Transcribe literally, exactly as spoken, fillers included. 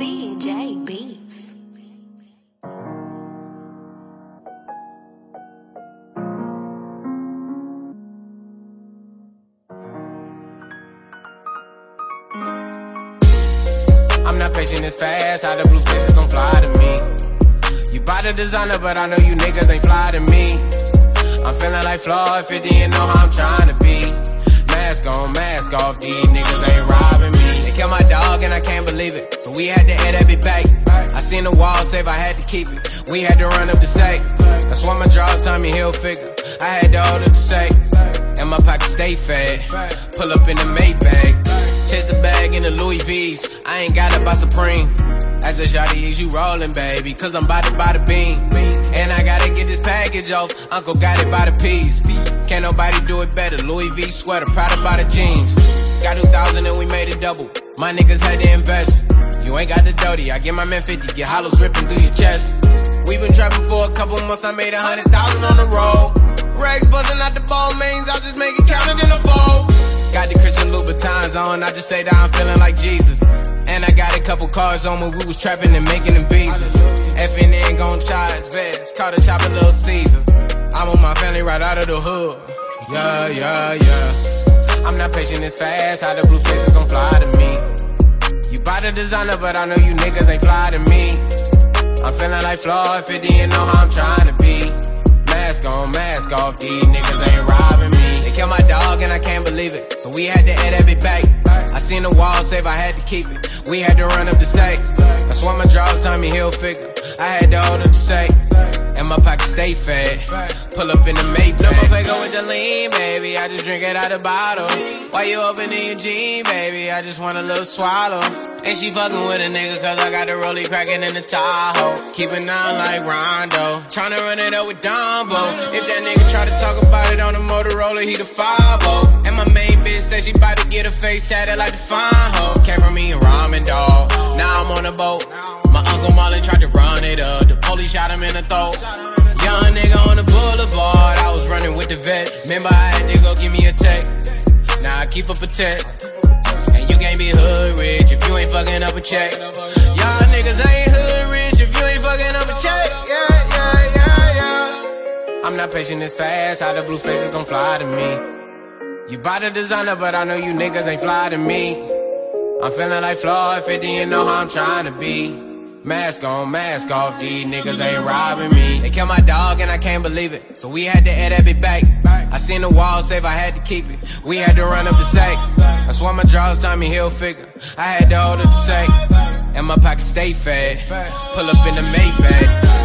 C J Beats. I'm not patient this fast, how the blue faces gon' fly to me. You buy the designer, but I know you niggas ain't fly to me. I'm feeling like Floyd fifty and know how I'm trying to be. Mask on, mask off, these niggas ain't robbing me. They killed my dog and I can't believe it, so we had to add that bit back. I seen the wall save, I had to keep it. We had to run up the safe. That's why my drawers tell me he'll figure. I had to hold up the safe, and my pocket stay fat. Pull up in the Maybach, chase the bag in the Louis V's. I ain't got it by Supreme. Ask the shawty, is you rolling, baby? Cause I'm about to buy the bean. And I gotta get this package off. Uncle got it by the piece. Can't nobody do it better. Louis V sweater, proud about the jeans. Got two thousand and we made it double. My niggas had to invest. You ain't got the doty. I get my man fifty. Get hollows ripping through your chest. We been trapping for a couple months. I made a hundred thousand on the road. Rags buzzing out the ball mains. I'll just make it counted in a fold. Got the Christian Louboutins on. I just stay down feeling like Jesus. And I got a couple cars on when we was trapping and making them visas. F N N gon' charge vest, call the chopper Little Caesar. I'm with my family right out of the hood. Yeah, yeah, yeah. I'm not patient this fast, how the blue faces gon' fly to me. You buy the designer, but I know you niggas ain't fly to me. I'm feeling like Floyd fifty and know how I'm trying to be. Mask on, mask off, these niggas ain't robbing me. They killed my dog and I can't believe it, so we had to add that bit back. I seen the wall save, I had to keep it. We had to run up the safe. That's why my drawers tell me he'll figure. I had to hold up the safe, and my pocket stay fat. Pull up in the Maybach. Double faker with the lean, baby. I just drink it out the bottle. While you opening your jean, baby, I just want a little swallow. And she fucking with a nigga cause I got the rollie cracking in the Tahoe. Keeping on like Rondo, tryna run it up with Dumbo. If that nigga try to talk about it on the Motorola, he the five oh. And my main bitch said she bout to get her face tatted like the fine hoe. Came from me and ramen, dog. Now I'm on a boat. My Uncle Marlon tried to run it up. The police shot him in the throat. Young nigga on the boulevard, I was running with the vets. Remember I had to go give me a check. Now I keep up a tech. And you can't be hood rich if you ain't fucking up a check. Y'all niggas ain't hood rich if you ain't fucking up a check. Yeah, yeah, yeah, yeah. I'm not patient this fast, how the blue faces gon' fly to me. You buy the designer, but I know you niggas ain't fly to me. I'm feeling like Floyd fifty and know how I'm trying to be. Mask on, mask off, these niggas ain't robbing me. They killed my dog and I can't believe it, so we had to add that bit back. I seen the wall save, I had to keep it. We had to run up the safe. That's why my drawers tell me he'll figure. I had to hold up the safe, and my pocket stay fat. Pull up in the Maybach.